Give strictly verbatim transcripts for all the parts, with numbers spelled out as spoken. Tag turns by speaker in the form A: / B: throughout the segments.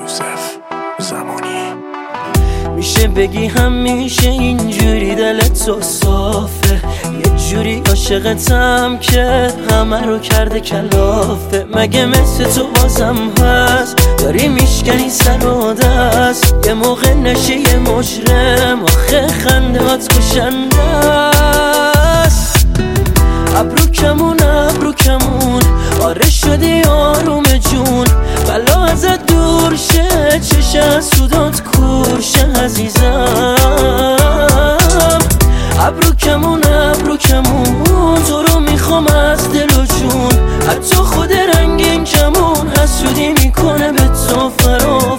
A: یوسف زمانی.
B: میشه بگی همیشه اینجوری دلت تو صافه، یه جوری عاشقتم که همه رو کرده کلافه. مگه مثل تو بازم هست داری میشکنی سر و دست، یه موقع نشی یه مجرم آخه خندهات کشنده است. ابرو کمون ابرو کمون آره شدی آروم جون، بلا ازت دور شه چش از سودات کور شه عزیزم. ابرو کمون ابرو کمون تو رو میخوام از دل و جون، حتی خود رنگین کمون حسودی میکنه به تو فراوون.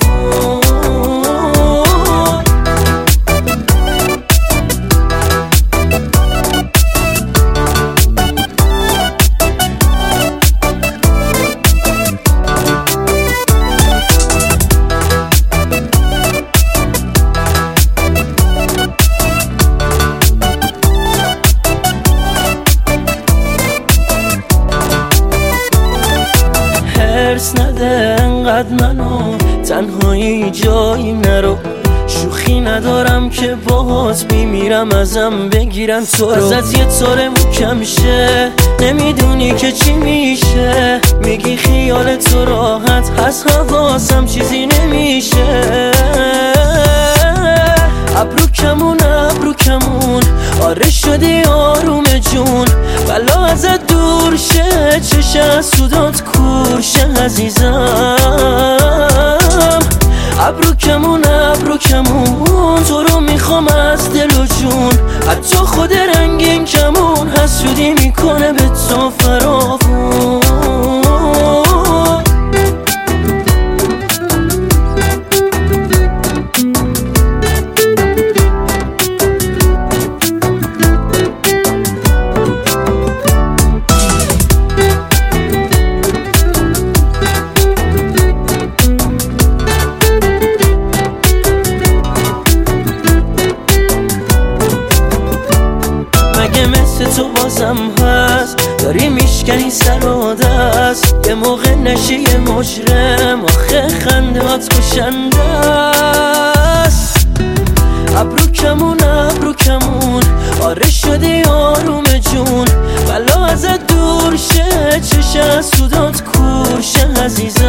B: حرص نده انقدر منو تنهایی جایی نرو، شوخی ندارم که باهات بیمیرم ازم بگیرن تو رو. ازت یه طور محکم شه نمیدونی که چی میشه، میگی خیال تو راحت هست حواسم چیزی نمیشه. ابرو کمون ابرو کمون آره شدی آروم جون، بلا ازت دور شه چش از سودات کور شه عزیزم. ابرو کمون ابرو کمون تو رو میخوام از دل و جون، حتی خود رنگین کمون حسودی میکنه به تو فراوون. مثل تو بازم هست داری میشکنی سر و دست، یه موقع نشی یه مجرم آخه خندهات کشنده است. ابرو کمون ابرو کمون آره شدی آروم جون، بلا ازت دور شه چش از سودات کور شه عزیزم.